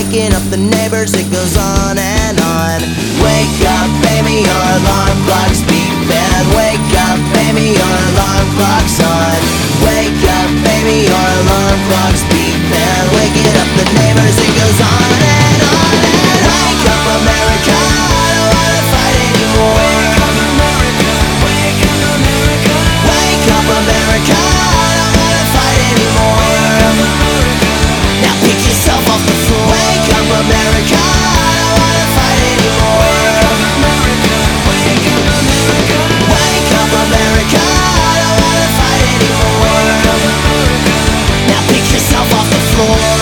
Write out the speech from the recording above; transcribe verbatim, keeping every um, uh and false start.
waking up the neighbors, it goes on and on. Wake up, baby, your alarm clock's beeping. Wake up, baby, your alarm clock's on. Wake up, baby, your alarm clock's beeping. Waking up the neighbors, it goes on and on and on. Wake up, America, I don't wanna fight anymore. Wake up, America, wake up, America. Wake up, America, I don't wanna fight anymore. Wake up, America. Now pick yourself off the floor. Wake up, America, I don't wanna fight anymore. Wake up, America, wake up, America. Wake up, America, I don't wanna fight anymore. Wake up, America. Now pick yourself off the floor.